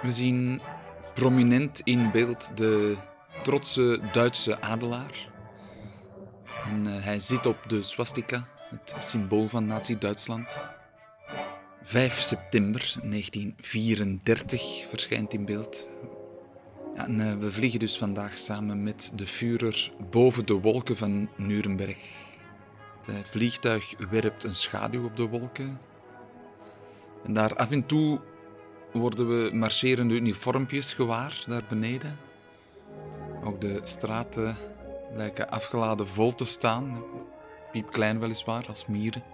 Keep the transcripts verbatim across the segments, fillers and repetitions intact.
We zien prominent in beeld de trotse Duitse adelaar. En uh, hij zit op de swastika, het symbool van Nazi-Duitsland. vijf september negentien vierendertig verschijnt in beeld. Ja, en, uh, we vliegen dus vandaag samen met de Führer boven de wolken van Nuremberg. Het uh, vliegtuig werpt een schaduw op de wolken. En daar af en toe worden we marcherende uniformpjes gewaar, daar beneden. Ook de straten lijken afgeladen vol te staan, piepklein weliswaar, als mieren.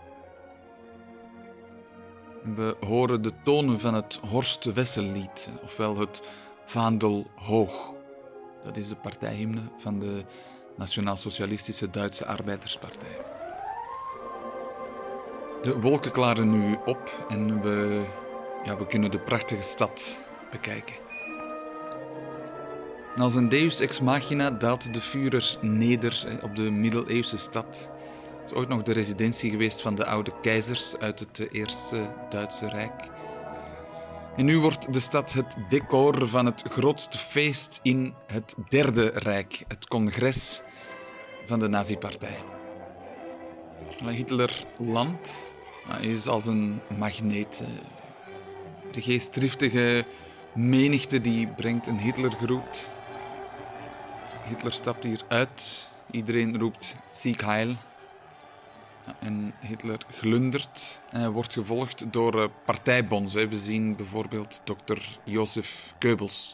En we horen de tonen van het Horst Wessel-lied, ofwel het Vaandel Hoog. Dat is de partijhymne van de Nationaal-Socialistische Duitse Arbeiderspartij. De wolken klaren nu op en we, ja, we kunnen de prachtige stad bekijken. En als een deus ex machina daalt de Führer neder op de middeleeuwse stad. Het is ooit nog de residentie geweest van de oude keizers uit het Eerste Duitse Rijk. En nu wordt de stad het decor van het grootste feest in het Derde Rijk, het congres van de Nazi-partij. Hitler landt, hij is als een magneet. De geestdriftige menigte die brengt een Hitlergroet. Hitler stapt hier uit, iedereen roept Sieg Heil. En Hitler glundert en hij wordt gevolgd door partijbonds. We zien bijvoorbeeld dokter Josef Goebbels.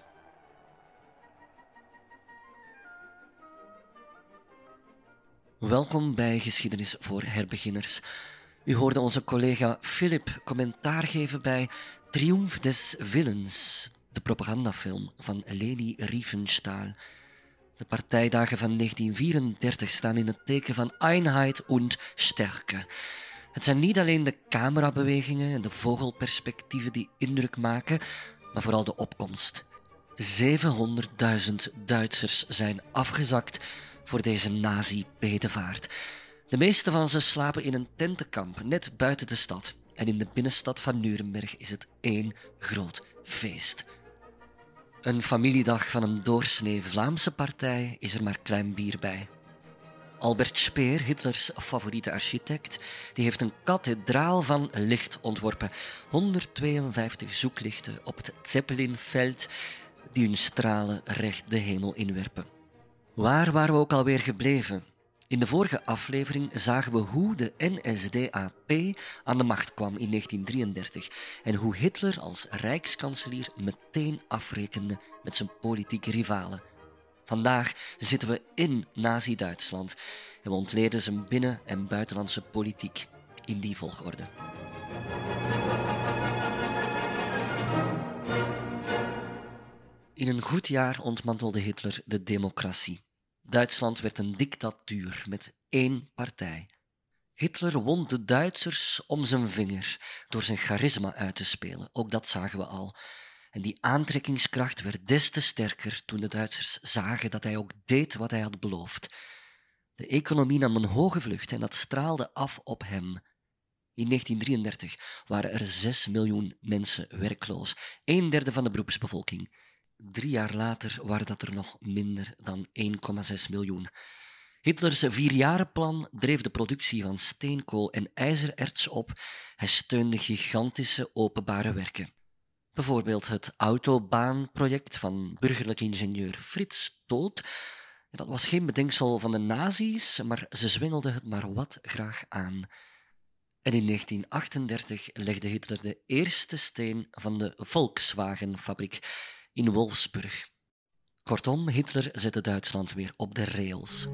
Welkom bij Geschiedenis voor Herbeginners. U hoorde onze collega Philip commentaar geven bij Triumph des Willens, de propagandafilm van Leni Riefenstahl. De partijdagen van negentien vierendertig staan in het teken van Einheit und Stärke. Het zijn niet alleen de camerabewegingen en de vogelperspectieven die indruk maken, maar vooral de opkomst. zevenhonderdduizend Duitsers zijn afgezakt voor deze nazi-bedevaart. De meeste van ze slapen in een tentenkamp net buiten de stad. En in de binnenstad van Nuremberg is het één groot feest. Een familiedag van een doorsnee Vlaamse partij is er maar klein bier bij. Albert Speer, Hitlers favoriete architect, die heeft een kathedraal van licht ontworpen. honderdtweeënvijftig zoeklichten op het Zeppelinveld die hun stralen recht de hemel inwerpen. Waar waren we ook alweer gebleven? In de vorige aflevering zagen we hoe de N S D A P aan de macht kwam in negentien drieëndertig en hoe Hitler als rijkskanselier meteen afrekende met zijn politieke rivalen. Vandaag zitten we in Nazi-Duitsland en we ontleden zijn binnen- en buitenlandse politiek in die volgorde. In een goed jaar ontmantelde Hitler de democratie. Duitsland werd een dictatuur met één partij. Hitler won de Duitsers om zijn vinger door zijn charisma uit te spelen. Ook dat zagen we al. En die aantrekkingskracht werd des te sterker toen de Duitsers zagen dat hij ook deed wat hij had beloofd. De economie nam een hoge vlucht en dat straalde af op hem. In negentien drieëndertig waren er zes miljoen mensen werkloos, een derde van de beroepsbevolking. Drie jaar later waren dat er nog minder dan één komma zes miljoen. Hitlers vierjarenplan dreef de productie van steenkool en ijzererts op. Hij steunde gigantische openbare werken. Bijvoorbeeld het autobaanproject van burgerlijk ingenieur Frits Todt. Dat was geen bedenksel van de nazi's, maar ze zwingelden het maar wat graag aan. En in negentien achtendertig legde Hitler de eerste steen van de Volkswagenfabriek in Wolfsburg. Kortom, Hitler zette Duitsland weer op de rails.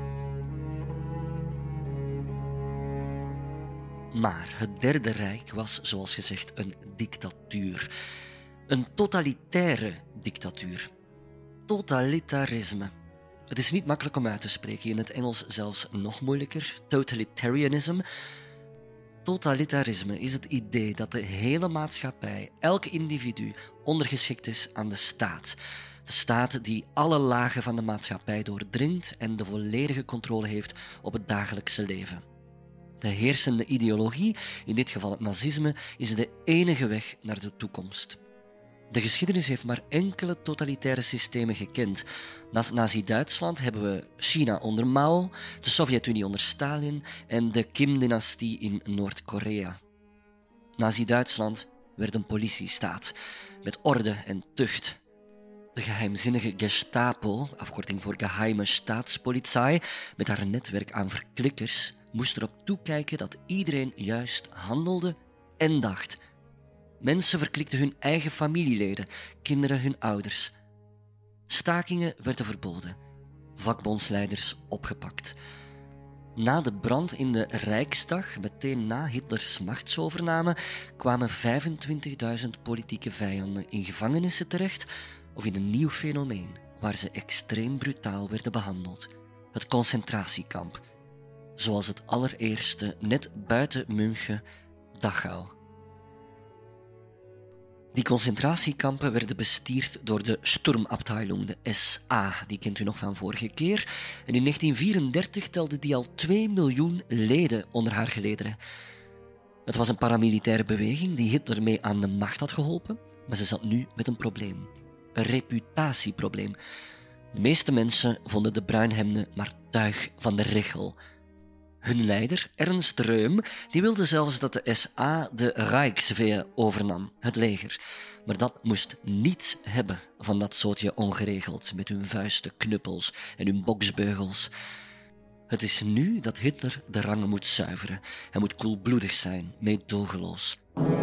Maar het Derde Rijk was, zoals gezegd, een dictatuur. Een totalitaire dictatuur. Totalitarisme. Het is niet makkelijk om uit te spreken, in het Engels zelfs nog moeilijker. Totalitarianism. Totalitarisme is het idee dat de hele maatschappij, elk individu, ondergeschikt is aan de staat. De staat die alle lagen van de maatschappij doordringt en de volledige controle heeft op het dagelijkse leven. De heersende ideologie, in dit geval het nazisme, is de enige weg naar de toekomst. De geschiedenis heeft maar enkele totalitaire systemen gekend. Naast Nazi-Duitsland hebben we China onder Mao, de Sovjet-Unie onder Stalin en de Kim-dynastie in Noord-Korea. Nazi-Duitsland werd een politiestaat, met orde en tucht. De geheimzinnige Gestapo, afkorting voor Geheime Staatspolizei, met haar netwerk aan verklikkers, moest erop toekijken dat iedereen juist handelde en dacht. Mensen verklikten hun eigen familieleden, kinderen hun ouders. Stakingen werden verboden, vakbondsleiders opgepakt. Na de brand in de Rijksdag, meteen na Hitlers machtsovername, kwamen vijfentwintigduizend politieke vijanden in gevangenissen terecht of in een nieuw fenomeen waar ze extreem brutaal werden behandeld. Het concentratiekamp, zoals het allereerste net buiten München, Dachau. Die concentratiekampen werden bestierd door de Sturmabteilung, de S A, die kent u nog van vorige keer. En in negentien vierendertig telde die al twee miljoen leden onder haar gelederen. Het was een paramilitaire beweging die Hitler mee aan de macht had geholpen, maar ze zat nu met een probleem. Een reputatieprobleem. De meeste mensen vonden de bruinhemden maar tuig van de richel. Hun leider, Ernst Röhm, die wilde zelfs dat de S A de Rijkswehr overnam, het leger. Maar dat moest niets hebben van dat zootje ongeregeld, met hun vuisten, knuppels en hun boksbeugels. Het is nu dat Hitler de rangen moet zuiveren. Hij moet koelbloedig zijn, meedogenloos.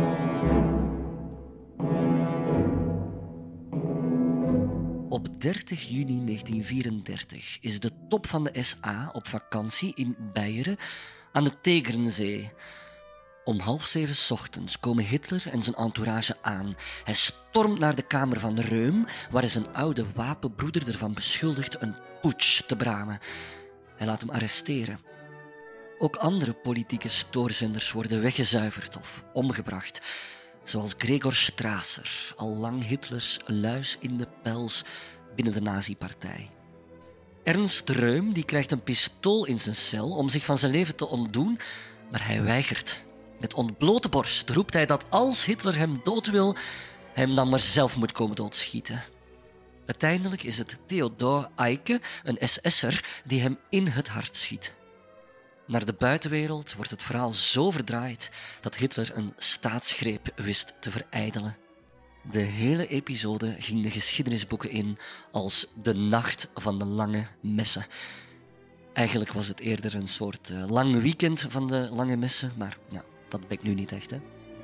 Op dertig juni negentien vierendertig is de top van de S A op vakantie in Beieren aan de Tegernsee. Om half zeven 's ochtends komen Hitler en zijn entourage aan. Hij stormt naar de kamer van Röhm, waar hij zijn oude wapenbroeder ervan beschuldigt een putsch te bramen. Hij laat hem arresteren. Ook andere politieke stoorzenders worden weggezuiverd of omgebracht. Zoals Gregor Strasser, al lang Hitlers luis in de pels binnen de nazi-partij. Ernst Röhm die krijgt een pistool in zijn cel om zich van zijn leven te ontdoen, maar hij weigert. Met ontblote borst roept hij dat als Hitler hem dood wil, hij hem dan maar zelf moet komen doodschieten. Uiteindelijk is het Theodor Eicke, een S S'er, die hem in het hart schiet. Naar de buitenwereld wordt het verhaal zo verdraaid dat Hitler een staatsgreep wist te verijdelen. De hele episode ging de geschiedenisboeken in als de nacht van de lange messen. Eigenlijk was het eerder een soort uh, lang weekend van de lange messen, maar ja, dat ben ik nu niet echt, hè.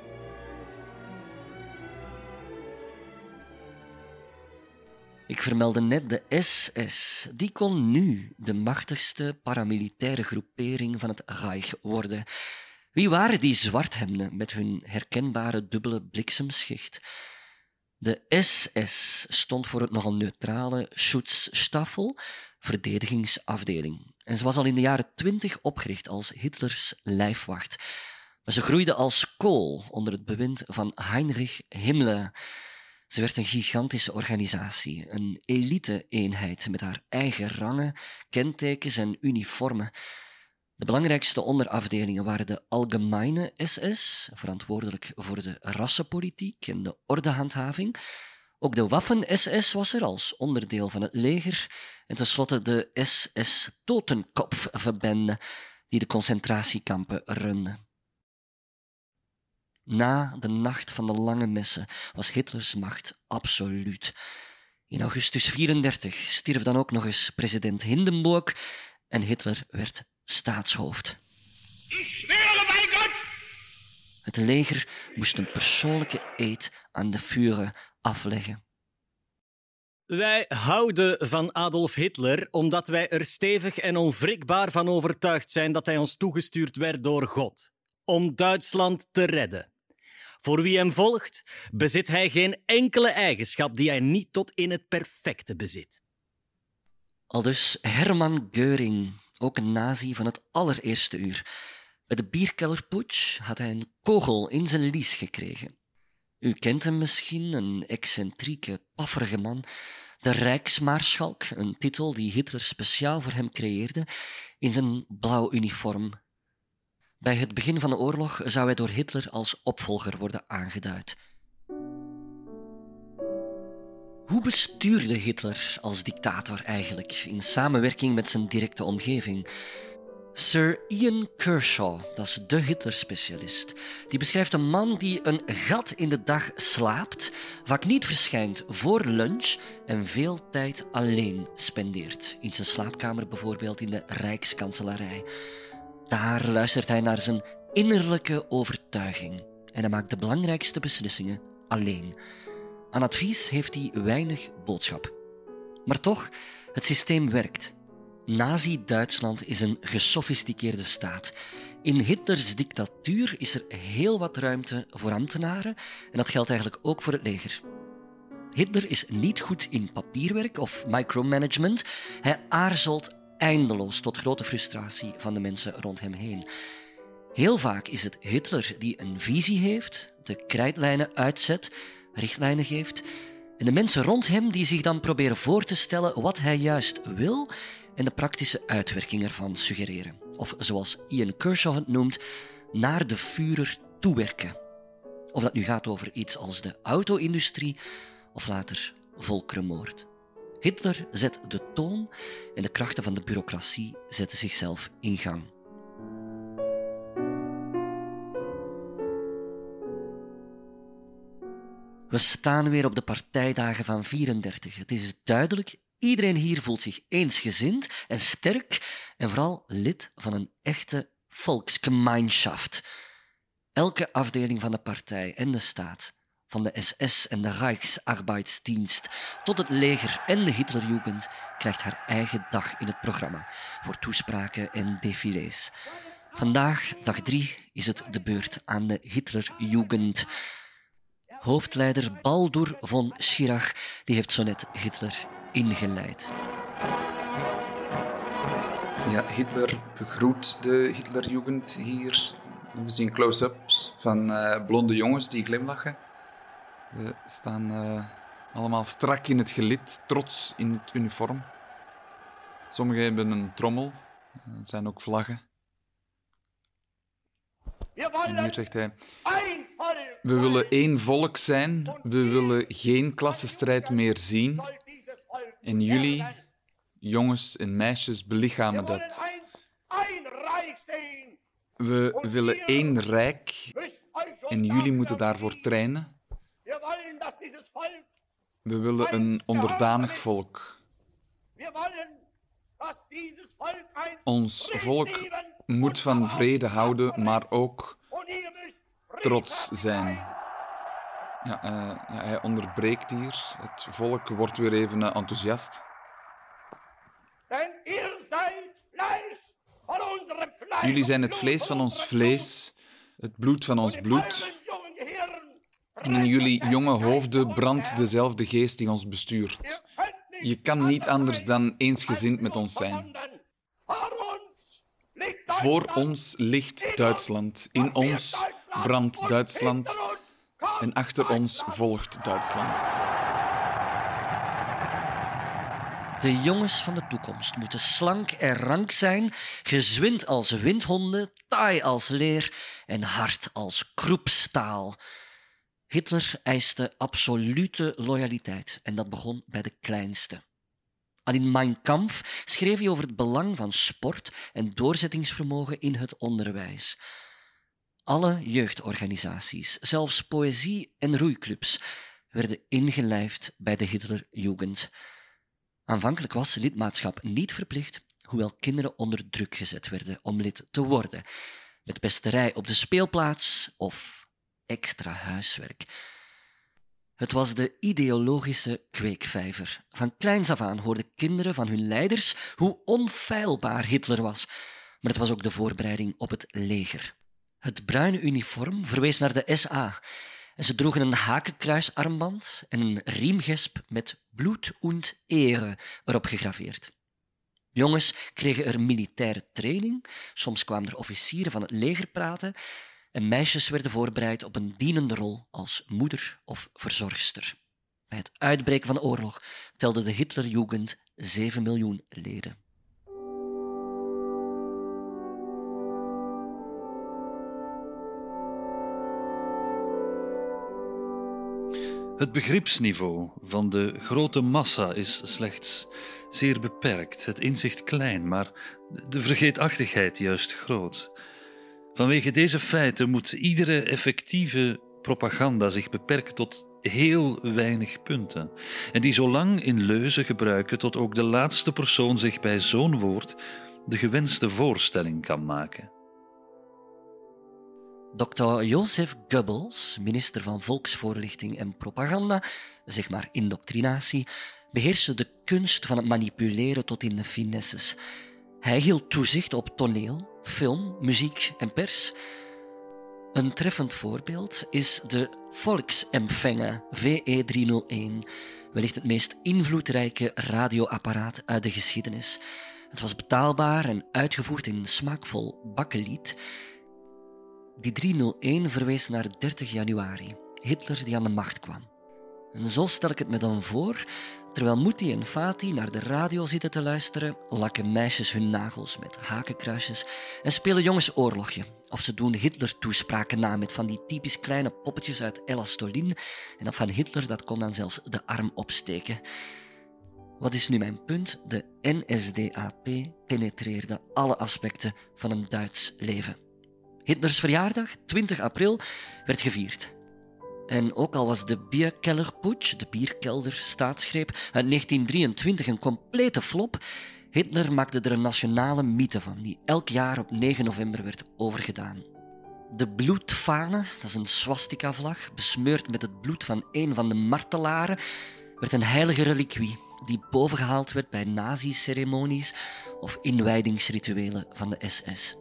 Ik vermeldde net de S S. Die kon nu de machtigste paramilitaire groepering van het Reich worden. Wie waren die zwarthemden met hun herkenbare dubbele bliksemschicht? De S S stond voor het nogal neutrale Schutzstaffel, verdedigingsafdeling. En ze was al in de jaren twintig opgericht als Hitlers lijfwacht. Maar ze groeide als kool onder het bewind van Heinrich Himmler. Ze werd een gigantische organisatie, een elite-eenheid met haar eigen rangen, kentekens en uniformen. De belangrijkste onderafdelingen waren de Allgemeine S S, verantwoordelijk voor de rassenpolitiek en de ordehandhaving. Ook de Waffen-S S was er als onderdeel van het leger. En tenslotte de S S Totenkopfverbände, die de concentratiekampen runden. Na de nacht van de lange messen was Hitlers macht absoluut. In augustus vierendertig stierf dan ook nog eens president Hindenburg en Hitler werd staatshoofd. Ik zwere bij God! Het leger moest een persoonlijke eed aan de Führer afleggen. Wij houden van Adolf Hitler omdat wij er stevig en onwrikbaar van overtuigd zijn dat hij ons toegestuurd werd door God, om Duitsland te redden. Voor wie hem volgt, bezit hij geen enkele eigenschap die hij niet tot in het perfecte bezit. Aldus Hermann Göring, ook een nazi van het allereerste uur. Bij de bierkellerputsch had hij een kogel in zijn lies gekregen. U kent hem misschien, een excentrieke, pafferige man. De Rijksmaarschalk, een titel die Hitler speciaal voor hem creëerde, in zijn blauw uniform. Bij het begin van de oorlog zou hij door Hitler als opvolger worden aangeduid. Hoe bestuurde Hitler als dictator eigenlijk, in samenwerking met zijn directe omgeving? Sir Ian Kershaw, dat is de Hitler-specialist, die beschrijft een man die een gat in de dag slaapt, vaak niet verschijnt voor lunch en veel tijd alleen spendeert. In zijn slaapkamer bijvoorbeeld in de Rijkskanselarij. Daar luistert hij naar zijn innerlijke overtuiging en hij maakt de belangrijkste beslissingen alleen. Aan advies heeft hij weinig boodschap. Maar toch, het systeem werkt. Nazi-Duitsland is een gesofisticeerde staat. In Hitlers dictatuur is er heel wat ruimte voor ambtenaren en dat geldt eigenlijk ook voor het leger. Hitler is niet goed in papierwerk of micromanagement. Hij aarzelt eindeloos tot grote frustratie van de mensen rond hem heen. Heel vaak is het Hitler die een visie heeft, de krijtlijnen uitzet, richtlijnen geeft en de mensen rond hem die zich dan proberen voor te stellen wat hij juist wil en de praktische uitwerking ervan suggereren. Of zoals Ian Kershaw het noemt, naar de Führer toewerken. Of dat nu gaat over iets als de auto-industrie of later volkerenmoord. Hitler zet de toon en de krachten van de bureaucratie zetten zichzelf in gang. We staan weer op de partijdagen van vierendertig. Het is duidelijk, iedereen hier voelt zich eensgezind en sterk en vooral lid van een echte Volksgemeinschaft. Elke afdeling van de partij en de staat, van de S S en de Reichsarbeitsdienst tot het leger en de Hitlerjugend, krijgt haar eigen dag in het programma voor toespraken en défilés. Vandaag, dag drie, is het de beurt aan de Hitlerjugend. Hoofdleider Baldur von Schirach die heeft zo net Hitler ingeleid. Ja, Hitler begroet de Hitlerjugend hier. We zien close-ups van uh, blonde jongens die glimlachen. Ze staan uh, allemaal strak in het gelid, trots in het uniform. Sommigen hebben een trommel, er zijn ook vlaggen. En hier zegt hij: we willen één volk zijn, we willen geen klassenstrijd meer zien. En jullie, jongens en meisjes, belichamen dat. We willen één rijk en jullie moeten daarvoor trainen. We willen een onderdanig volk. Ons volk moet van vrede houden, maar ook trots zijn. Ja, uh, ja, hij onderbreekt hier. Het volk wordt weer even uh, enthousiast. Jullie zijn het vlees van ons vlees, het bloed van ons bloed. En in jullie jonge hoofden brandt dezelfde geest die ons bestuurt. Je kan niet anders dan eensgezind met ons zijn. Voor ons ligt Duitsland. In ons brandt Duitsland. En achter ons volgt Duitsland. De jongens van de toekomst moeten slank en rank zijn, gezwind als windhonden, taai als leer en hard als kroepstaal. Hitler eiste absolute loyaliteit en dat begon bij de kleinste. Al in Mein Kampf schreef hij over het belang van sport en doorzettingsvermogen in het onderwijs. Alle jeugdorganisaties, zelfs poëzie- en roeiclubs, werden ingelijfd bij de Hitlerjugend. Aanvankelijk was lidmaatschap niet verplicht, hoewel kinderen onder druk gezet werden om lid te worden, met pesterij op de speelplaats of extra huiswerk. Het was de ideologische kweekvijver. Van kleins af aan hoorden kinderen van hun leiders hoe onfeilbaar Hitler was, maar het was ook de voorbereiding op het leger. Het bruine uniform verwees naar de S A en ze droegen een hakenkruisarmband en een riemgesp met bloed und Ehre erop gegraveerd. Jongens kregen er militaire training, soms kwamen er officieren van het leger praten en meisjes werden voorbereid op een dienende rol als moeder of verzorgster. Bij het uitbreken van de oorlog telde de Hitlerjugend zeven miljoen leden. Het begripsniveau van de grote massa is slechts zeer beperkt, het inzicht klein, maar de vergeetachtigheid juist groot. Vanwege deze feiten moet iedere effectieve propaganda zich beperken tot heel weinig punten en die zo lang in leuzen gebruiken tot ook de laatste persoon zich bij zo'n woord de gewenste voorstelling kan maken. dokter Joseph Goebbels, minister van Volksvoorlichting en Propaganda, zeg maar indoctrinatie, beheerste de kunst van het manipuleren tot in de finesses. Hij hield toezicht op toneel, film, muziek en pers. Een treffend voorbeeld is de Volksempfänger V E driehonderdéén, wellicht het meest invloedrijke radioapparaat uit de geschiedenis. Het was betaalbaar en uitgevoerd in smaakvol bakkelied. Die driehonderdéén verwees naar dertig januari, Hitler die aan de macht kwam. En zo stel ik het me dan voor, terwijl Mutti en Fati naar de radio zitten te luisteren, lakken meisjes hun nagels met hakenkruisjes en spelen jongens oorlogje. Of ze doen Hitler-toespraken na met van die typisch kleine poppetjes uit elastolin en dat van Hitler dat kon dan zelfs de arm opsteken. Wat is nu mijn punt? De N S D A P penetreerde alle aspecten van een Duits leven. Hitlers verjaardag, twintig april, werd gevierd. En ook al was de Bierkellerputsch, de bierkelder staatsgreep, uit negentien drieëntwintig een complete flop, Hitler maakte er een nationale mythe van, die elk jaar op negen november werd overgedaan. De bloedfane, dat is een swastika-vlag, besmeurd met het bloed van een van de martelaren, werd een heilige reliquie die bovengehaald werd bij nazi-ceremonies of inwijdingsrituelen van de S S.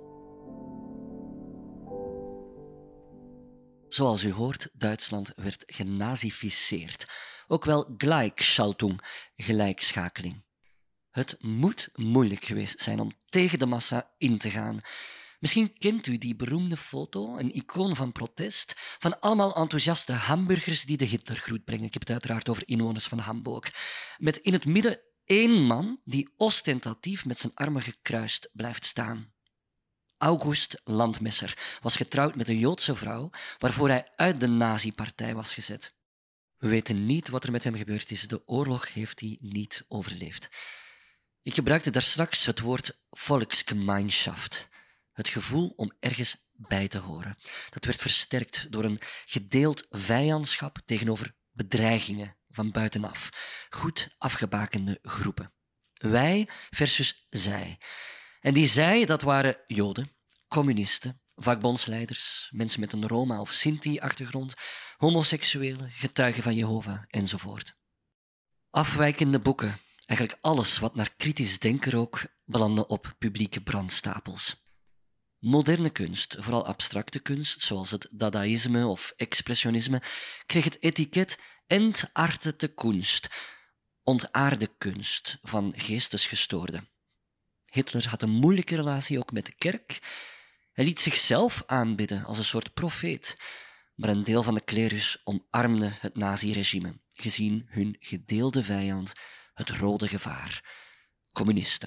Zoals u hoort, Duitsland werd genazificeerd. Ook wel Gleichschaltung, gelijkschakeling. Het moet moeilijk geweest zijn om tegen de massa in te gaan. Misschien kent u die beroemde foto, een icoon van protest, van allemaal enthousiaste hamburgers die de Hitlergroet brengen. Ik heb het uiteraard over inwoners van Hamburg. Met in het midden één man die ostentatief met zijn armen gekruist blijft staan. August Landmesser was getrouwd met een Joodse vrouw waarvoor hij uit de nazi-partij was gezet. We weten niet wat er met hem gebeurd is. De oorlog heeft hij niet overleefd. Ik gebruikte daarstraks het woord Volksgemeinschaft. Het gevoel om ergens bij te horen. Dat werd versterkt door een gedeeld vijandschap tegenover bedreigingen van buitenaf. Goed afgebakende groepen. Wij versus zij. En die zij, dat waren Joden, communisten, vakbondsleiders, mensen met een Roma- of Sinti-achtergrond, homoseksuelen, getuigen van Jehovah enzovoort. Afwijkende boeken, eigenlijk alles wat naar kritisch denken rook, belandde op publieke brandstapels. Moderne kunst, vooral abstracte kunst, zoals het dadaïsme of expressionisme, kreeg het etiket entartete Kunst, ontaarde kunst van geestesgestoorden. Hitler had een moeilijke relatie ook met de kerk. Hij liet zichzelf aanbidden als een soort profeet, maar een deel van de klerus omarmde het naziregime, gezien hun gedeelde vijand, het rode gevaar, communisten.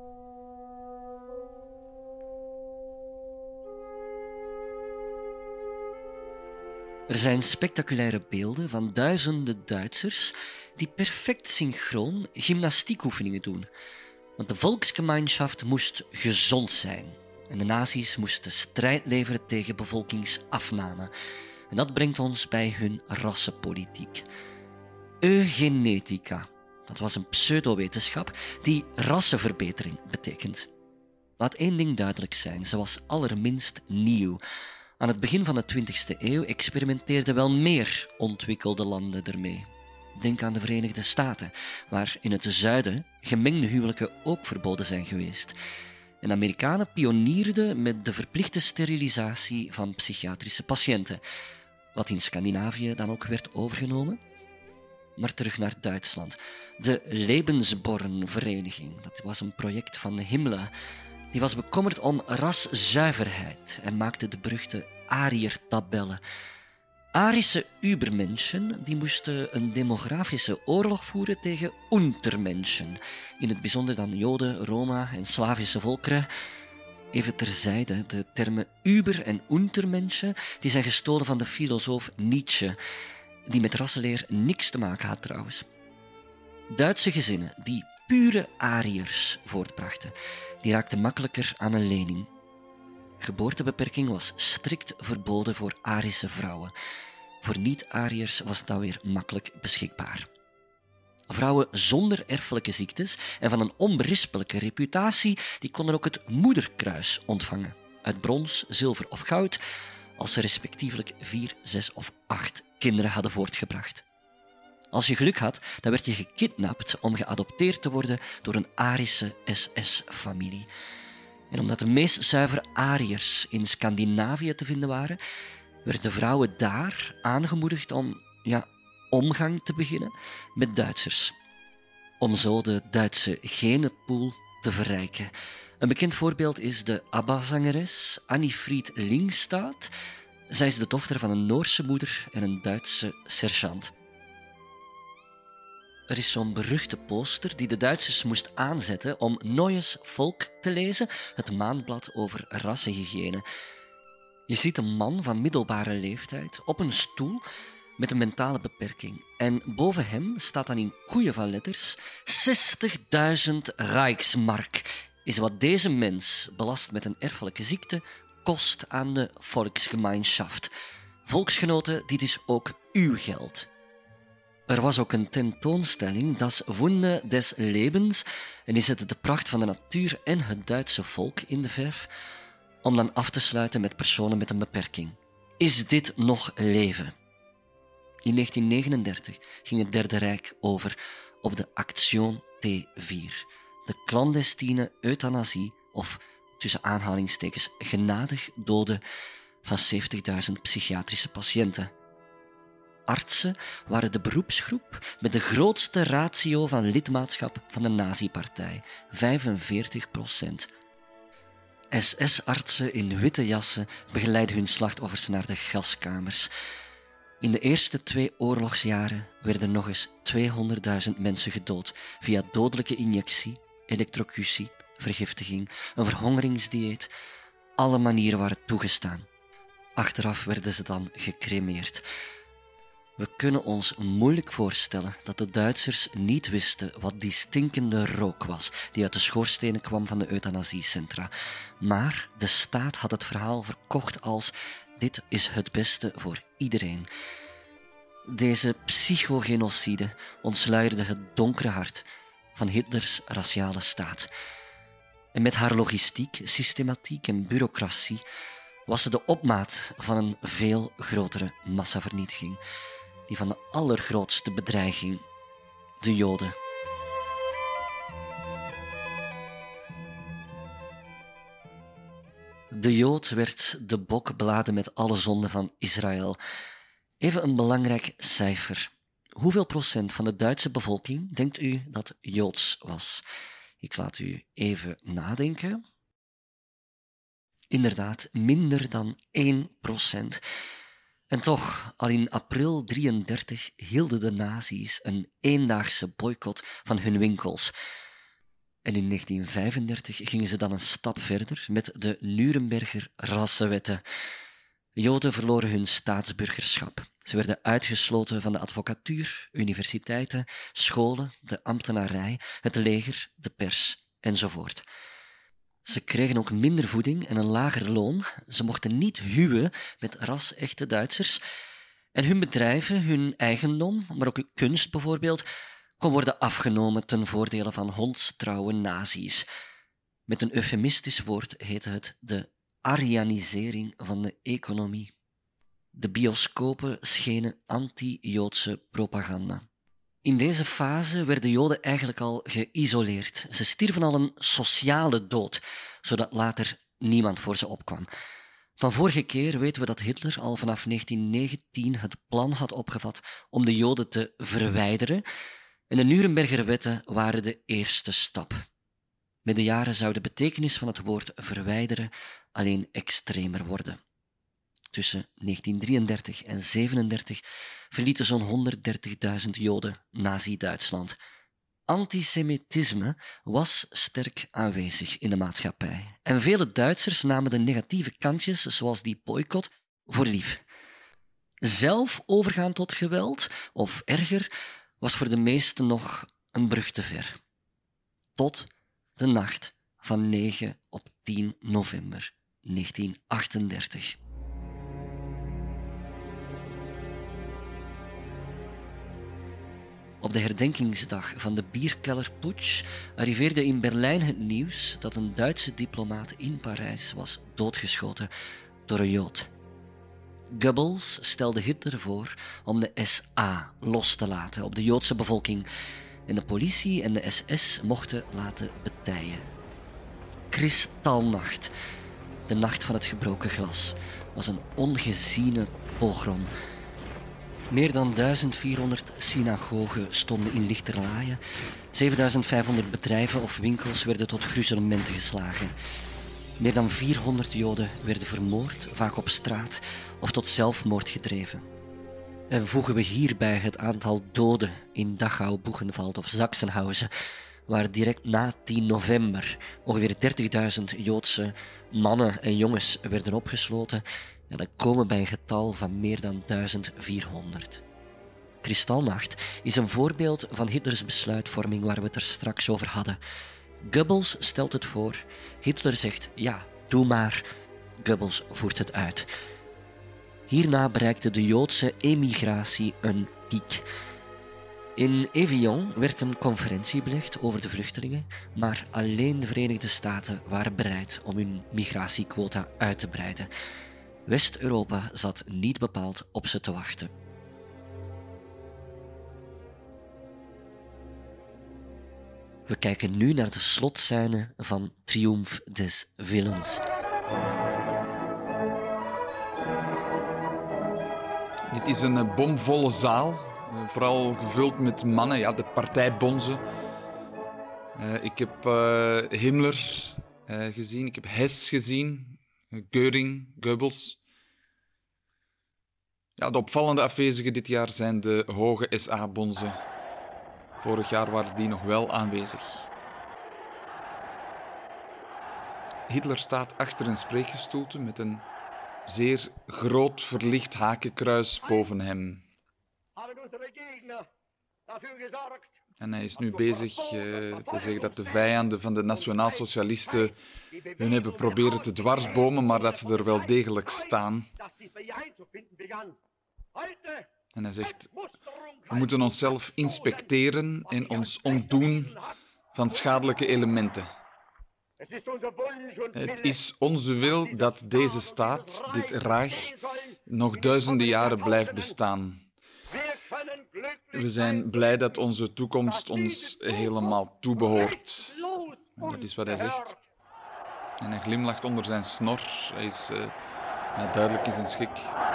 Er zijn spectaculaire beelden van duizenden Duitsers die perfect synchroon gymnastiekoefeningen doen. Want de Volksgemeinschaft moest gezond zijn. En de nazi's moesten strijd leveren tegen bevolkingsafname. En dat brengt ons bij hun rassenpolitiek. Eugenetica, dat was een pseudowetenschap die rassenverbetering betekent. Laat één ding duidelijk zijn, ze was allerminst nieuw. Aan het begin van de twintigste eeuw experimenteerden wel meer ontwikkelde landen ermee. Denk aan de Verenigde Staten, waar in het zuiden gemengde huwelijken ook verboden zijn geweest. En Amerikanen pionierden met de verplichte sterilisatie van psychiatrische patiënten, wat in Scandinavië dan ook werd overgenomen. Maar terug naar Duitsland. De Lebensborn-vereniging, dat was een project van Himmler. Die was bekommerd om raszuiverheid en maakte de beruchte Ariër-tabellen. Arische Übermenschen die moesten een demografische oorlog voeren tegen Untermenschen, in het bijzonder dan Joden, Roma en Slavische volkeren. Even terzijde, de termen Über- en Untermenschen die zijn gestolen van de filosoof Nietzsche. die met rassenleer niks te maken had trouwens. Duitse gezinnen die pure Ariërs voortbrachten, die raakten makkelijker aan een lening. Geboortebeperking was strikt verboden voor Arische vrouwen. Voor niet-Ariërs was het dan weer makkelijk beschikbaar. Vrouwen zonder erfelijke ziektes en van een onberispelijke reputatie, die konden ook het moederkruis ontvangen, uit brons, zilver of goud, als ze respectievelijk vier, zes of acht kinderen hadden voortgebracht. Als je geluk had, dan werd je gekidnapt om geadopteerd te worden door een Arische S S-familie. En omdat de meest zuivere Ariërs in Scandinavië te vinden waren, werden vrouwen daar aangemoedigd om ja, omgang te beginnen met Duitsers. Om zo de Duitse genenpool te verrijken. Een bekend voorbeeld is de ABBA-zangeres Annie-Fried Lyngstad. Zij is de dochter van een Noorse moeder en een Duitse sergeant. Er is zo'n beruchte poster die de Duitsers moest aanzetten om Neues Volk te lezen, het maandblad over rassenhygiëne. Je ziet een man van middelbare leeftijd op een stoel met een mentale beperking. En boven hem staat dan in koeien van letters zestigduizend Rijksmark is wat deze mens, belast met een erfelijke ziekte, kost aan de Volksgemeinschaft. Volksgenoten, dit is ook uw geld. Er was ook een tentoonstelling, Das Wunder des Lebens, en die zette de pracht van de natuur en het Duitse volk in de verf, om dan af te sluiten met personen met een beperking. Is dit nog leven? In negentien negenendertig ging het Derde Rijk over op de Action T vier, de clandestine euthanasie, of tussen aanhalingstekens genadig doden van zeventigduizend psychiatrische patiënten. Artsen waren de beroepsgroep met de grootste ratio van lidmaatschap van de nazi-partij, vijfenveertig procent. S S-artsen in witte jassen begeleidden hun slachtoffers naar de gaskamers. In de eerste twee oorlogsjaren werden nog eens tweehonderdduizend mensen gedood via dodelijke injectie, elektrocutie, vergiftiging, een verhongeringsdieet. Alle manieren waren toegestaan. Achteraf werden ze dan gecremeerd. We kunnen ons moeilijk voorstellen dat de Duitsers niet wisten wat die stinkende rook was die uit de schoorstenen kwam van de euthanasiecentra. Maar de staat had het verhaal verkocht als dit is het beste voor iedereen. Deze psychogenocide ontsluierde het donkere hart van Hitlers raciale staat. En met haar logistiek, systematiek en bureaucratie was ze de opmaat van een veel grotere massavernietiging. Die van de allergrootste bedreiging, de Joden. De Jood werd de bok beladen met alle zonden van Israël. Even een belangrijk cijfer. Hoeveel procent van de Duitse bevolking denkt u dat Joods was? Ik laat u even nadenken. Inderdaad, minder dan één procent. En toch, al in april drieëndertig hielden de nazi's een eendaagse boycott van hun winkels. En in negentien vijfendertig gingen ze dan een stap verder met de Nuremberger rassenwetten. Joden verloren hun staatsburgerschap. Ze werden uitgesloten van de advocatuur, universiteiten, scholen, de ambtenarij, het leger, de pers enzovoort. Ze kregen ook minder voeding en een lager loon. Ze mochten niet huwen met ras-echte Duitsers. En hun bedrijven, hun eigendom, maar ook hun kunst bijvoorbeeld, kon worden afgenomen ten voordele van hondstrouwe nazi's. Met een eufemistisch woord heette het de Arianisering van de economie. De bioscopen schenen anti-Joodse propaganda. In deze fase werden Joden eigenlijk al geïsoleerd. Ze stierven al een sociale dood, zodat later niemand voor ze opkwam. Van vorige keer weten we dat Hitler al vanaf negentien negentien het plan had opgevat om de Joden te verwijderen. En de Nuremberger wetten waren de eerste stap. Met de jaren zou de betekenis van het woord verwijderen alleen extremer worden. Tussen negentien drieëndertig en zevenendertig verlieten zo'n honderddertigduizend Joden Nazi-Duitsland. Antisemitisme was sterk aanwezig in de maatschappij. En vele Duitsers namen de negatieve kantjes, zoals die boycott, voor lief. Zelf overgaan tot geweld, of erger, was voor de meesten nog een brug te ver. Tot de nacht van negen op tien november negentien achtendertig. Op de herdenkingsdag van de Bierkellerputsch arriveerde in Berlijn het nieuws dat een Duitse diplomaat in Parijs was doodgeschoten door een Jood. Goebbels stelde Hitler voor om de S A los te laten op de Joodse bevolking en de politie en de S S mochten laten betijen. Kristalnacht, de nacht van het gebroken glas, was een ongeziene pogrom. Meer dan duizend vierhonderd synagogen stonden in lichterlaaien. zevenduizend vijfhonderd bedrijven of winkels werden tot gruzelementen geslagen. Meer dan vierhonderd Joden werden vermoord, vaak op straat, of tot zelfmoord gedreven. En voegen we hierbij het aantal doden in Dachau, Buchenwald of Sachsenhausen, waar direct na tien november ongeveer dertigduizend Joodse mannen en jongens werden opgesloten, en dan komen we bij een getal van meer dan duizend vierhonderd. Kristalnacht is een voorbeeld van Hitlers besluitvorming waar we het er straks over hadden. Goebbels stelt het voor, Hitler zegt ja, doe maar. Goebbels voert het uit. Hierna bereikte de Joodse emigratie een piek. In Evian werd een conferentie belegd over de vluchtelingen, maar alleen de Verenigde Staten waren bereid om hun migratiequota uit te breiden. West-Europa zat niet bepaald op ze te wachten. We kijken nu naar de slotscène van Triumph des Willens. Dit is een bomvolle zaal, vooral gevuld met mannen, ja, de partijbonzen. Uh, ik heb uh, Himmler uh, gezien, ik heb Hess gezien, Göring, Goebbels. Ja, de opvallende afwezigen dit jaar zijn de hoge S A-bonzen. Vorig jaar waren die nog wel aanwezig. Hitler staat achter een spreekgestoelte met een zeer groot verlicht hakenkruis boven hem. En hij is nu bezig uh, te zeggen dat de vijanden van de nationaalsocialisten hun hebben proberen te dwarsbomen, maar dat ze er wel degelijk staan. En hij zegt, we moeten onszelf inspecteren en ons ontdoen van schadelijke elementen. Het is onze wil dat deze staat, dit Reich, nog duizenden jaren blijft bestaan. We zijn blij dat onze toekomst ons helemaal toebehoort. En dat is wat hij zegt. En hij glimlacht onder zijn snor. Hij is uh, ja, duidelijk in zijn schik.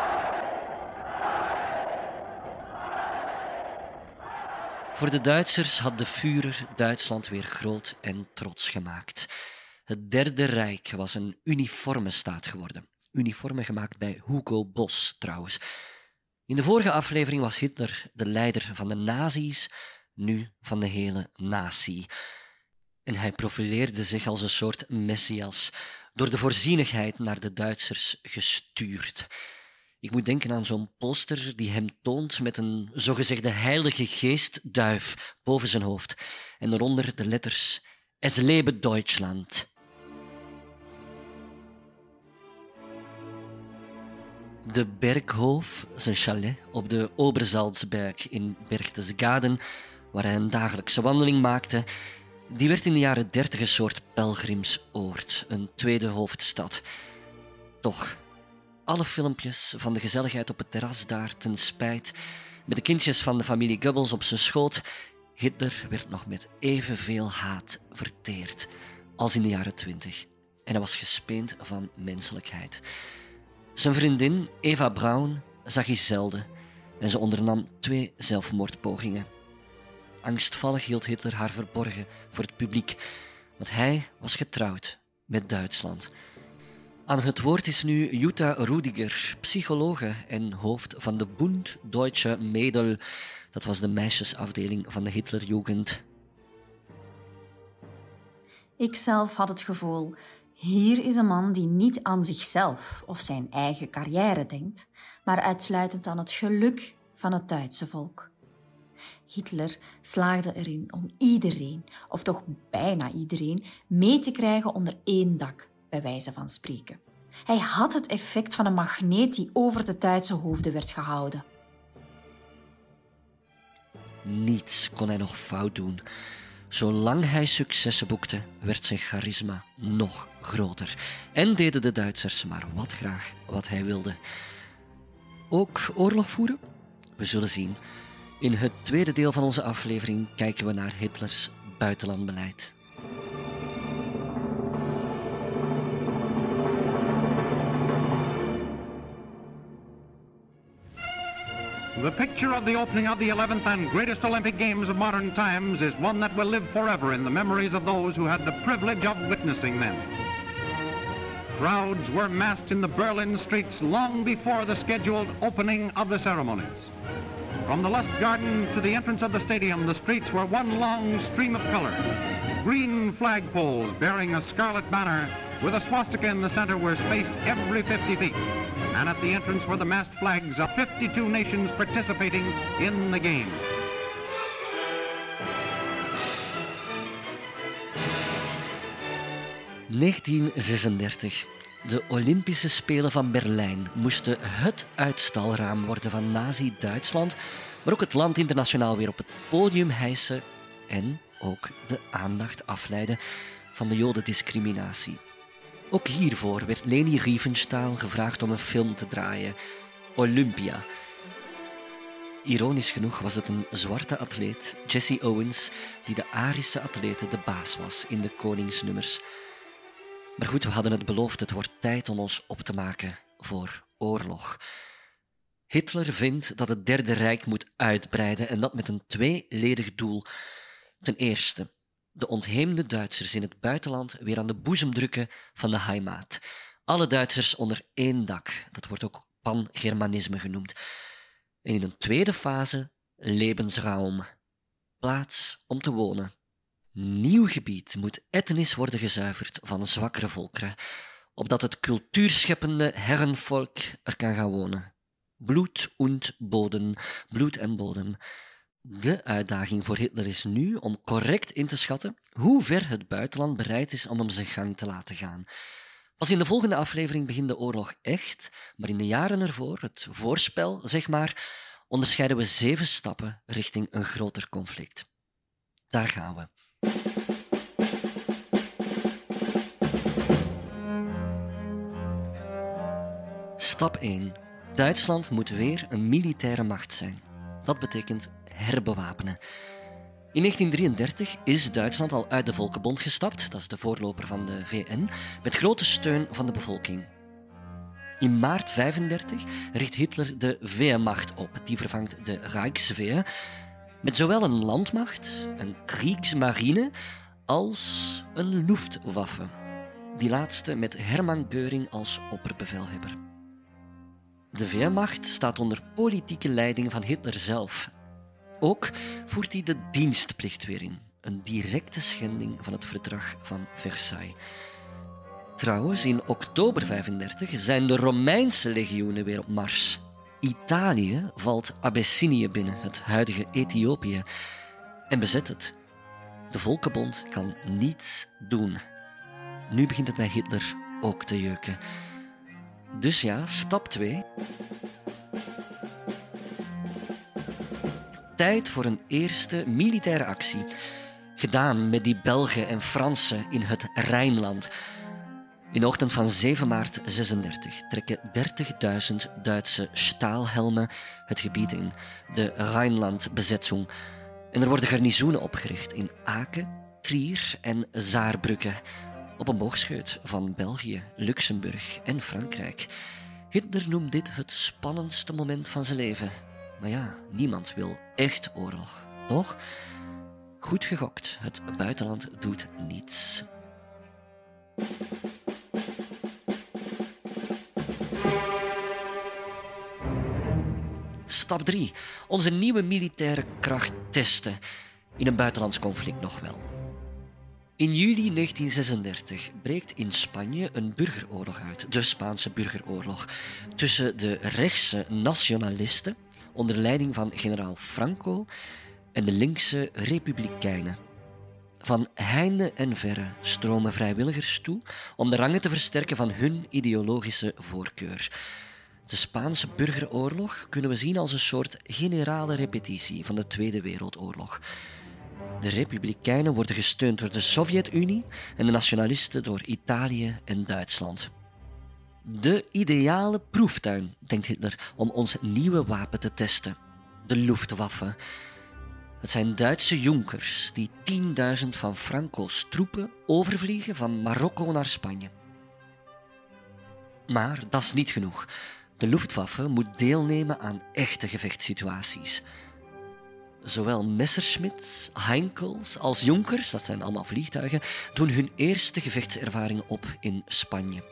Voor de Duitsers had de Führer Duitsland weer groot en trots gemaakt. Het Derde Rijk was een uniforme staat geworden. Uniforme gemaakt bij Hugo Boss trouwens. In de vorige aflevering was Hitler de leider van de nazi's, nu van de hele natie. En hij profileerde zich als een soort messias, door de voorzienigheid naar de Duitsers gestuurd. Ik moet denken aan zo'n poster die hem toont met een zogezegde heilige geestduif boven zijn hoofd en eronder de letters Es lebe Deutschland. De Berghof, zijn chalet op de Obersalzberg in Berchtesgaden, waar hij een dagelijkse wandeling maakte, die werd in de jaren dertig een soort pelgrimsoord, een tweede hoofdstad. Toch, alle filmpjes van de gezelligheid op het terras daar ten spijt, met de kindjes van de familie Goebbels op zijn schoot, Hitler werd nog met evenveel haat verteerd als in de jaren twintig. En hij was gespeend van menselijkheid. Zijn vriendin Eva Braun zag hij zelden en ze ondernam twee zelfmoordpogingen. Angstvallig hield Hitler haar verborgen voor het publiek, want hij was getrouwd met Duitsland. Aan het woord is nu Jutta Rudiger, psychologe en hoofd van de Bund Deutsche Mädel. Dat was de meisjesafdeling van de Hitlerjugend. Ik zelf had het gevoel, Hier is een man die niet aan zichzelf of zijn eigen carrière denkt, maar uitsluitend aan het geluk van het Duitse volk. Hitler slaagde erin om iedereen, of toch bijna iedereen, mee te krijgen onder één dak, bij wijze van spreken. Hij had het effect van een magneet die over de Duitse hoofden werd gehouden. Niets kon hij nog fout doen. Zolang hij successen boekte, werd zijn charisma nog groter. En deden de Duitsers maar wat graag wat hij wilde. Ook oorlog voeren? We zullen zien. In het tweede deel van onze aflevering kijken we naar Hitlers buitenlandbeleid. The picture of the opening of the eleventh and greatest Olympic Games of modern times is one that will live forever in the memories of those who had the privilege of witnessing them. Crowds were massed in the Berlin streets long before the scheduled opening of the ceremonies. From the Lustgarten to the entrance of the stadium, the streets were one long stream of color. Green flagpoles bearing a scarlet banner with a swastika in the center were spaced every fifty feet. And at the entrance were the massed flags of fifty-two nations participating in the games. negentien zesendertig. De Olympische Spelen van Berlijn moesten het uitstalraam worden van Nazi-Duitsland, maar ook het land internationaal weer op het podium hijsen en ook de aandacht afleiden van de jodendiscriminatie. Ook hiervoor werd Leni Riefenstahl gevraagd om een film te draaien, Olympia. Ironisch genoeg was het een zwarte atleet, Jesse Owens, die de Arische atlete de baas was in de koningsnummers. Maar goed, we hadden het beloofd, het wordt tijd om ons op te maken voor oorlog. Hitler vindt dat het Derde Rijk moet uitbreiden en dat met een tweeledig doel. Ten eerste, de ontheemde Duitsers in het buitenland weer aan de boezem drukken van de Heimat. Alle Duitsers onder één dak, dat wordt ook pan-Germanisme genoemd. En in een tweede fase, Lebensraum, plaats om te wonen. Nieuw gebied moet etnisch worden gezuiverd van zwakkere volkeren, opdat het cultuurscheppende herrenvolk er kan gaan wonen. Bloed und Boden, bloed en bodem. De uitdaging voor Hitler is nu om correct in te schatten hoe ver het buitenland bereid is om hem zijn gang te laten gaan. Pas in de volgende aflevering begint de oorlog echt, maar in de jaren ervoor, het voorspel zeg maar, onderscheiden we zeven stappen richting een groter conflict. Daar gaan we. Stap één. Duitsland moet weer een militaire macht zijn. Dat betekent herbewapenen. In negentien drieëndertig is Duitsland al uit de Volkenbond gestapt, dat is de voorloper van de V N, met grote steun van de bevolking. In maart vijfendertig richt Hitler de Wehrmacht op, die vervangt de Rijkswehr, met zowel een landmacht, een Kriegsmarine, als een Luftwaffe. Die laatste met Hermann Göring als opperbevelhebber. De Wehrmacht staat onder politieke leiding van Hitler zelf. Ook voert hij de dienstplicht weer in, een directe schending van het verdrag van Versailles. Trouwens, in oktober vijfendertig zijn de Romeinse legioenen weer op mars. Italië valt Abyssinië binnen, het huidige Ethiopië, en bezet het. De Volkenbond kan niets doen. Nu begint het bij Hitler ook te jeuken. Dus ja, stap twee. Tijd voor een eerste militaire actie. Gedaan met die Belgen en Fransen in het Rijnland. In de ochtend van zeven maart zesendertig trekken dertigduizend Duitse staalhelmen het gebied in, de Rijnlandbezetzung. En er worden garnizoenen opgericht in Aken, Trier en Saarbrücken, op een boogscheut van België, Luxemburg en Frankrijk. Hitler noemt dit het spannendste moment van zijn leven. Maar ja, niemand wil echt oorlog, toch? Goed gegokt, het buitenland doet niets. Stap drie. Onze nieuwe militaire kracht testen. In een buitenlands conflict nog wel. In juli negentien zesendertig breekt in Spanje een burgeroorlog uit, de Spaanse burgeroorlog, tussen de rechtse nationalisten onder leiding van generaal Franco en de linkse republikeinen. Van heinde en verre stromen vrijwilligers toe om de rangen te versterken van hun ideologische voorkeur. De Spaanse burgeroorlog kunnen we zien als een soort generale repetitie van de Tweede Wereldoorlog. De republikeinen worden gesteund door de Sovjet-Unie en de nationalisten door Italië en Duitsland. De ideale proeftuin, denkt Hitler, om ons nieuwe wapen te testen. De Luftwaffe. Het zijn Duitse jonkers die tienduizend van Franco's troepen overvliegen van Marokko naar Spanje. Maar dat is niet genoeg. De Luftwaffe moet deelnemen aan echte gevechtssituaties. Zowel Messerschmitts, Heinkels als Junkers, dat zijn allemaal vliegtuigen, doen hun eerste gevechtservaring op in Spanje.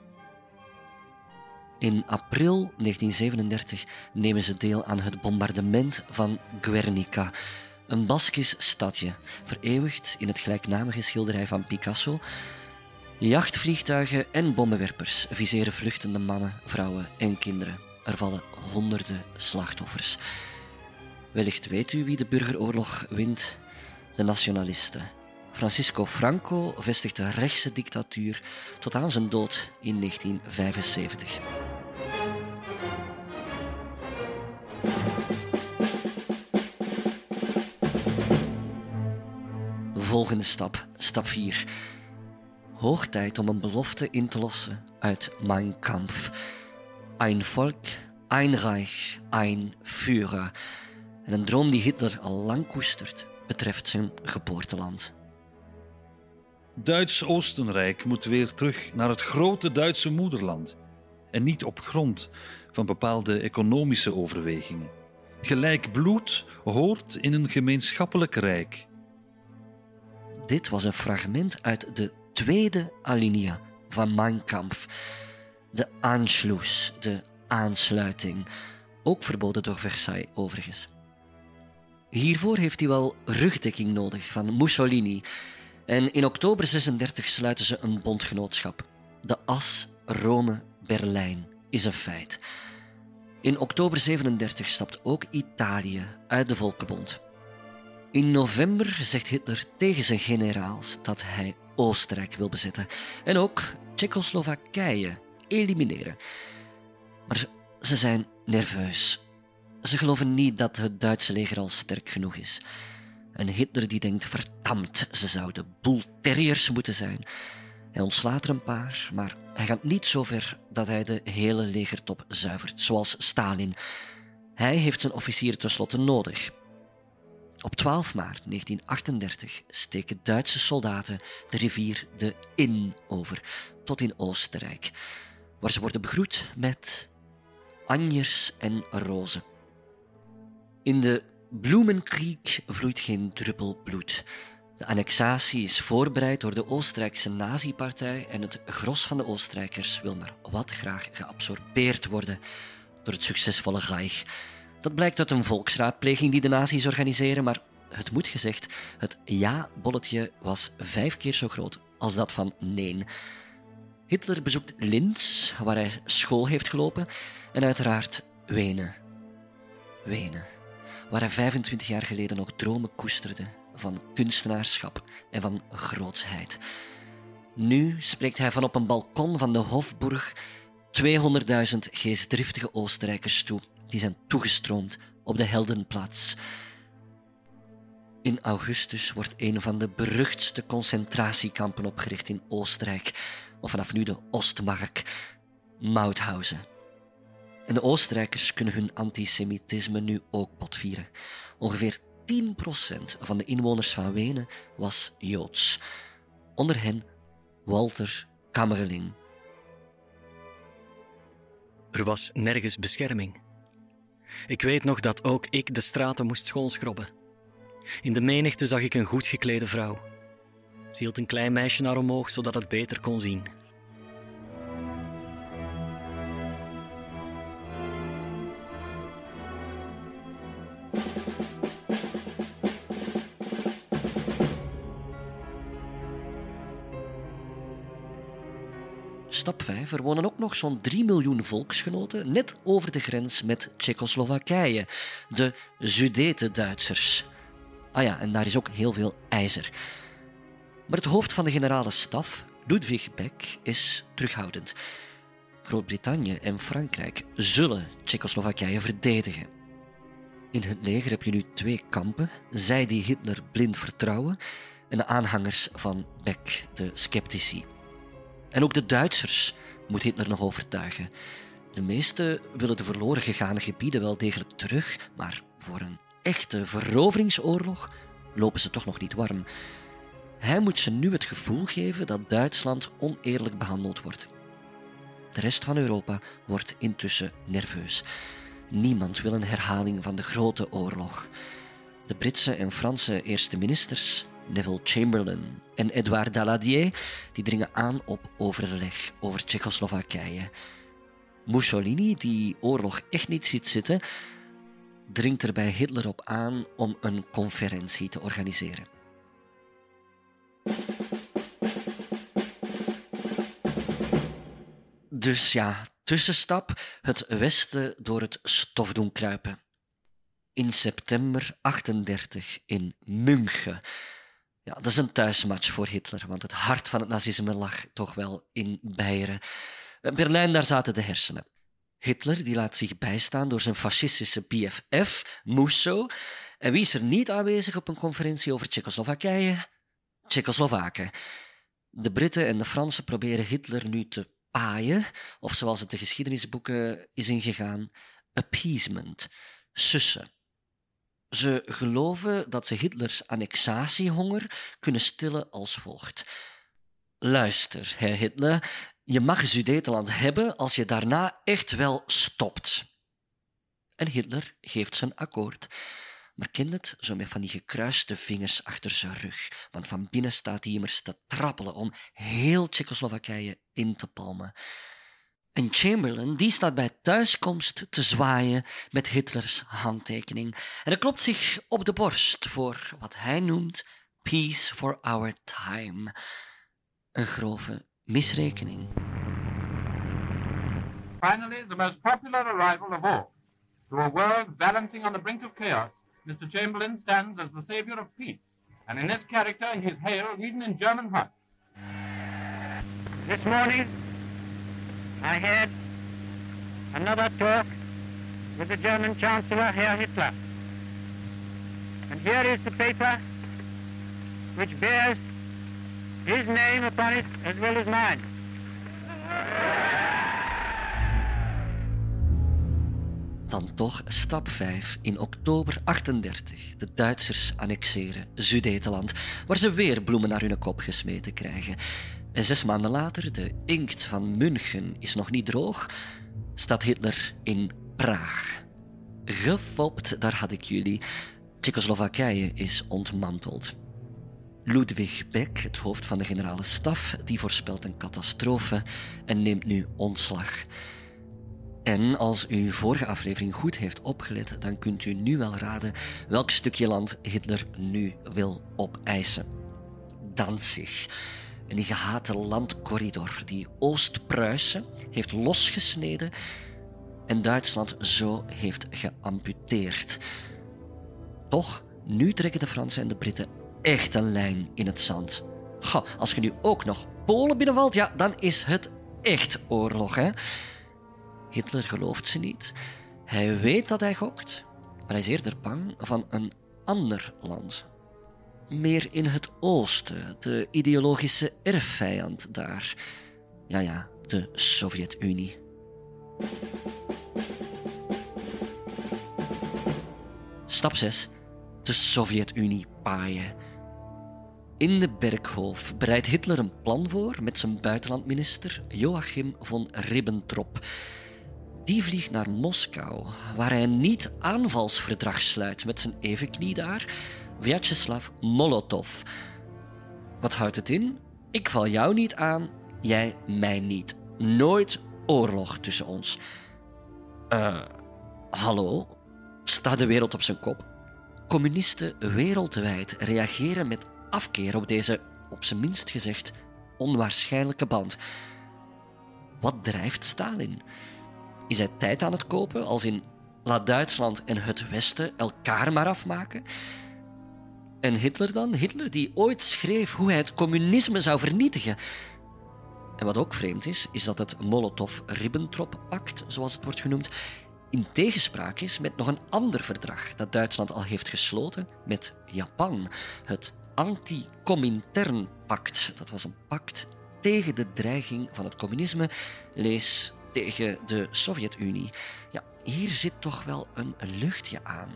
In april negentien zevenendertig nemen ze deel aan het bombardement van Guernica, een Baskisch stadje, vereeuwigd in het gelijknamige schilderij van Picasso. Jachtvliegtuigen en bommenwerpers viseren vluchtende mannen, vrouwen en kinderen. Er vallen honderden slachtoffers. Wellicht weet u wie de burgeroorlog wint? De nationalisten. Francisco Franco vestigt de rechtse dictatuur tot aan zijn dood in negentien vijfenzeventig. Volgende stap, stap vier. Hoog tijd om een belofte in te lossen uit Mein Kampf. Ein Volk, ein Reich, ein Führer. En een droom die Hitler al lang koestert, betreft zijn geboorteland. Duits Oostenrijk moet weer terug naar het grote Duitse moederland. En niet op grond van bepaalde economische overwegingen. Gelijk bloed hoort in een gemeenschappelijk rijk. Dit was een fragment uit de tweede alinea van Mein Kampf. De Anschluss, de aansluiting. Ook verboden door Versailles, overigens. Hiervoor heeft hij wel rugdekking nodig van Mussolini. En in oktober zesendertig sluiten ze een bondgenootschap. De as Rome-Berlijn is een feit. In oktober zevenendertig stapt ook Italië uit de Volkenbond. In november zegt Hitler tegen zijn generaals dat hij Oostenrijk wil bezetten en ook Tsjechoslowakije elimineren. Maar ze zijn nerveus. Ze geloven niet dat het Duitse leger al sterk genoeg is. En Hitler die denkt, verdampt, ze zouden boel terriers moeten zijn. Hij ontslaat er een paar, maar hij gaat niet zo ver dat hij de hele legertop zuivert, zoals Stalin. Hij heeft zijn officieren tenslotte nodig. Op twaalf maart negentien achtendertig steken Duitse soldaten de rivier de Inn over, tot in Oostenrijk, waar ze worden begroet met anjers en rozen. In de Blumenkrieg vloeit geen druppel bloed. De annexatie is voorbereid door de Oostenrijkse nazi-partij en het gros van de Oostenrijkers wil maar wat graag geabsorbeerd worden door het succesvolle Reich. Dat blijkt uit een volksraadpleging die de nazi's organiseren, maar het moet gezegd, het ja-bolletje was vijf keer zo groot als dat van nee. Hitler bezoekt Linz, waar hij school heeft gelopen, en uiteraard Wenen. Wenen, waar hij vijfentwintig jaar geleden nog dromen koesterde van kunstenaarschap en van grootsheid. Nu spreekt hij van op een balkon van de Hofburg tweehonderdduizend geestdriftige Oostenrijkers toe, die zijn toegestroomd op de Heldenplatz. In augustus wordt een van de beruchtste concentratiekampen opgericht in Oostenrijk, of vanaf nu de Ostmark, Mauthausen. En de Oostenrijkers kunnen hun antisemitisme nu ook botvieren. Ongeveer tien procent van de inwoners van Wenen was Joods. Onder hen Walter Kamerlingh. Er was nergens bescherming. Ik weet nog dat ook ik de straten moest schoonschrobben. In de menigte zag ik een goed geklede vrouw. Ze hield een klein meisje naar omhoog, zodat het beter kon zien. Stap vijf. Er wonen ook nog zo'n drie miljoen volksgenoten net over de grens met Tsjechoslowakije. De Sudeten-Duitsers. Ah ja, en daar is ook heel veel ijzer. Maar het hoofd van de generale staf, Ludwig Beck, is terughoudend. Groot-Brittannië en Frankrijk zullen Tsjechoslowakije verdedigen. In het leger heb je nu twee kampen. Zij die Hitler blind vertrouwen en de aanhangers van Beck, de sceptici. En ook de Duitsers moet Hitler nog overtuigen. De meesten willen de verloren gegane gebieden wel degelijk terug, maar voor een echte veroveringsoorlog lopen ze toch nog niet warm. Hij moet ze nu het gevoel geven dat Duitsland oneerlijk behandeld wordt. De rest van Europa wordt intussen nerveus. Niemand wil een herhaling van de Grote Oorlog. De Britse en Franse eerste ministers, Neville Chamberlain en Edouard Daladier, die dringen aan op overleg over Tsjechoslowakije. Mussolini, die oorlog echt niet ziet zitten, dringt er bij Hitler op aan om een conferentie te organiseren. Dus ja, tussenstap, het Westen door het stof doen kruipen. In september achtendertig in München. Ja, dat is een thuismatch voor Hitler, want het hart van het nazisme lag toch wel in Beieren. Berlijn, daar zaten de hersenen. Hitler die laat zich bijstaan door zijn fascistische B F F, Musso. En wie is er niet aanwezig op een conferentie over Tsjechoslowakije? Tsjechoslowaken. De Britten en de Fransen proberen Hitler nu te paaien, of zoals het de geschiedenisboeken is ingegaan, appeasement, sussen. Ze geloven dat ze Hitlers annexatiehonger kunnen stillen als volgt. Luister, Herr Hitler, je mag Sudetenland hebben als je daarna echt wel stopt. En Hitler geeft zijn akkoord. Maar kent het, zo met van die gekruiste vingers achter zijn rug. Want van binnen staat hij immers te trappelen om heel Tsjechoslowakije in te palmen. En Chamberlain die staat bij thuiskomst te zwaaien met Hitlers handtekening. En hij klopt zich op de borst voor wat hij noemt Peace for Our Time. Een grove misrekening. Finally, the most popular arrival of all. To a world balancing on the brink of chaos, Mister Chamberlain stands as the savior of peace. And in this character, he is hailed even in German huts. This morning, I had another talk with the German Chancellor, Herr Hitler. And here is the paper which bears his name upon it as well as mine. Dan toch stap vijf in oktober achtendertig. De Duitsers annexeren Sudetenland, waar ze weer bloemen naar hun kop gesmeten krijgen. En zes maanden later, de inkt van München is nog niet droog, staat Hitler in Praag. Gefopt, daar had ik jullie. Tsjechoslowakije is ontmanteld. Ludwig Beck, het hoofd van de generale staf, die voorspelt een catastrofe en neemt nu ontslag. En als u vorige aflevering goed heeft opgelet, dan kunt u nu wel raden welk stukje land Hitler nu wil opeisen. Danzig. En die gehate landcorridor die Oost-Pruisen heeft losgesneden en Duitsland zo heeft geamputeerd. Toch, nu trekken de Fransen en de Britten echt een lijn in het zand. Goh, als je nu ook nog Polen binnenvalt, ja, dan is het echt oorlog, hè? Hitler gelooft ze niet. Hij weet dat hij gokt, maar hij is eerder bang van een ander land. Meer in het oosten, de ideologische erfvijand daar. Ja, ja, de Sovjet-Unie. Stap zes. De Sovjet-Unie paaien. In de Berghof bereidt Hitler een plan voor met zijn buitenlandminister Joachim von Ribbentrop. Die vliegt naar Moskou, waar hij een niet-aanvalsverdrag sluit met zijn evenknie daar, Vyacheslav Molotov. Wat houdt het in? Ik val jou niet aan, jij mij niet. Nooit oorlog tussen ons. Eh, uh, hallo? Staat de wereld op zijn kop? Communisten wereldwijd reageren met afkeer op deze, op zijn minst gezegd, onwaarschijnlijke band. wat drijft Stalin? Is hij tijd aan het kopen, als in laat Duitsland en het Westen elkaar maar afmaken? En Hitler dan? Hitler die ooit schreef hoe hij het communisme zou vernietigen. En wat ook vreemd is, is dat het Molotov-Ribbentrop-pact, zoals het wordt genoemd, in tegenspraak is met nog een ander verdrag dat Duitsland al heeft gesloten met Japan. Het Anti-Comintern-pact. Dat was een pact tegen de dreiging van het communisme, lees tegen de Sovjet-Unie. Ja, hier zit toch wel een luchtje aan.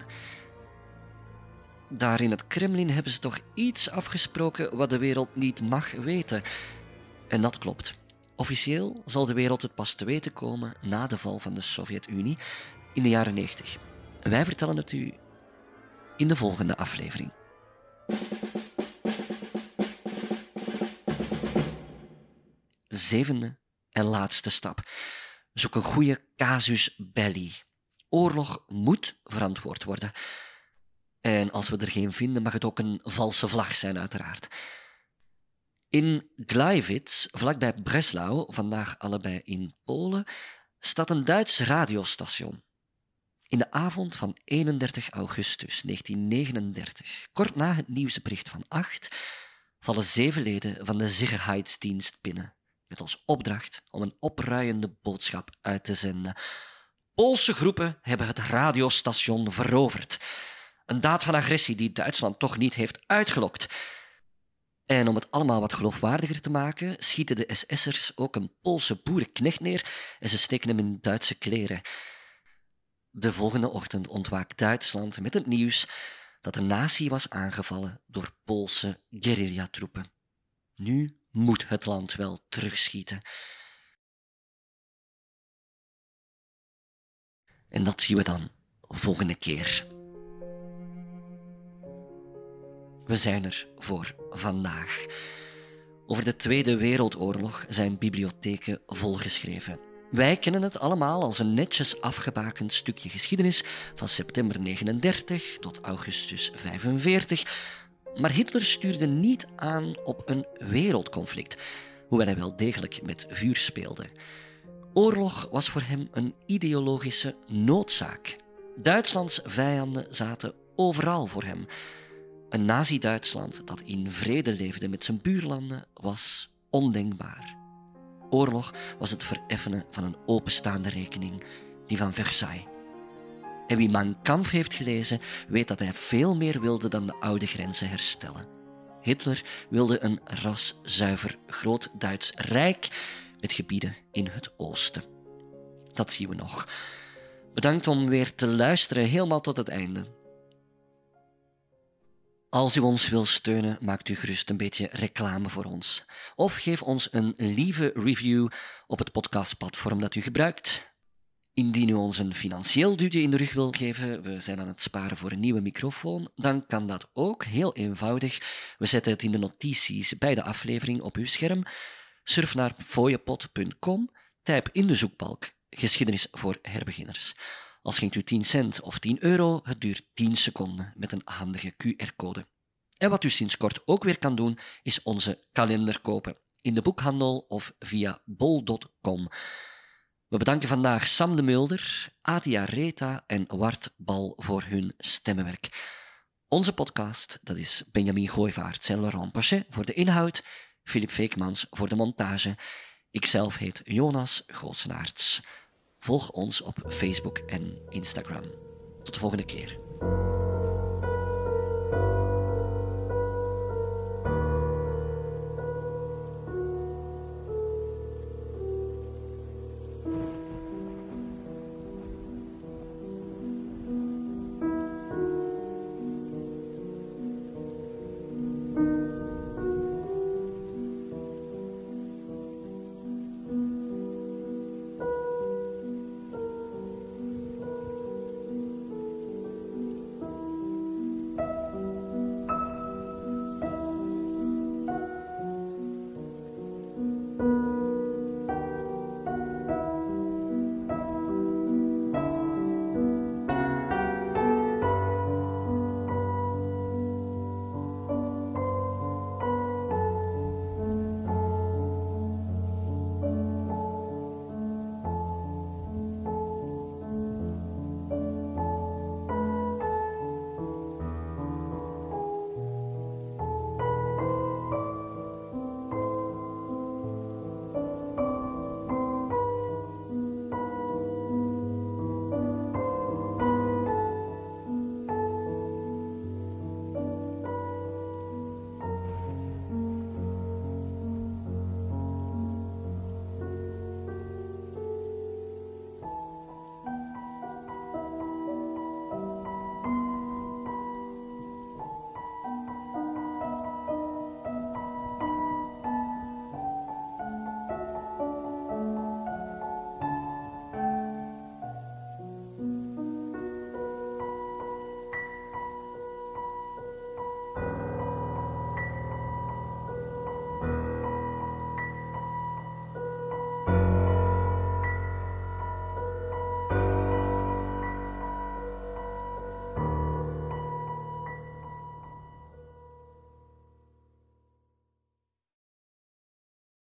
Daar in het Kremlin hebben ze toch iets afgesproken wat de wereld niet mag weten. En dat klopt. Officieel zal de wereld het pas te weten komen na de val van de Sovjet-Unie in de jaren negentig. Wij vertellen het u in de volgende aflevering. Zevende en laatste stap. Zoek een goede casus belli. Oorlog moet verantwoord worden. En als we er geen vinden, mag het ook een valse vlag zijn, uiteraard. In Gleiwitz, vlakbij Breslau, vandaag allebei in Polen, staat een Duits radiostation. In de avond van eenendertig augustus negentien negenendertig, kort na het nieuwsbericht van acht, vallen zeven leden van de Sicherheitsdienst binnen, met als opdracht om een opruiende boodschap uit te zenden. Poolse groepen hebben het radiostation veroverd. Een daad van agressie die Duitsland toch niet heeft uitgelokt. En om het allemaal wat geloofwaardiger te maken, schieten de S S'ers ook een Poolse boerenknecht neer en ze steken hem in Duitse kleren. De volgende ochtend ontwaakt Duitsland met het nieuws dat de natie was aangevallen door Poolse guerrillatroepen. Nu moet het land wel terugschieten. En dat zien we dan volgende keer. We zijn er voor vandaag. Over de Tweede Wereldoorlog zijn bibliotheken volgeschreven. Wij kennen het allemaal als een netjes afgebakend stukje geschiedenis van september negenendertig tot augustus vijfenveertig. Maar Hitler stuurde niet aan op een wereldconflict, hoewel hij wel degelijk met vuur speelde. Oorlog was voor hem een ideologische noodzaak. Duitslands vijanden zaten overal voor hem. Een nazi-Duitsland dat in vrede leefde met zijn buurlanden was ondenkbaar. Oorlog was het vereffenen van een openstaande rekening, die van Versailles. En wie Mein Kampf heeft gelezen, weet dat hij veel meer wilde dan de oude grenzen herstellen. Hitler wilde een raszuiver groot Duits rijk met gebieden in het oosten. Dat zien we nog. Bedankt om weer te luisteren helemaal tot het einde. Als u ons wil steunen, maakt u gerust een beetje reclame voor ons. Of geef ons een lieve review op het podcastplatform dat u gebruikt. Indien u ons een financieel duwtje in de rug wil geven, we zijn aan het sparen voor een nieuwe microfoon, dan kan dat ook heel eenvoudig. We zetten het in de notities bij de aflevering op uw scherm. Surf naar fooiepot punt com, typ in de zoekbalk geschiedenis voor herbeginners. Al schenkt u tien cent of tien euro, het duurt tien seconden met een handige Q R-code. En wat u sinds kort ook weer kan doen, is onze kalender kopen. In de boekhandel of via bol punt com. We bedanken vandaag Sam de Mulder, Adia Reta en Wart Bal voor hun stemmenwerk. Onze podcast, dat is Benjamin Gooivaerts en Laurent Pochet voor de inhoud, Philip Veekmans voor de montage. Ikzelf heet Jonas Goosenaerts. Volg ons op Facebook en Instagram. Tot de volgende keer.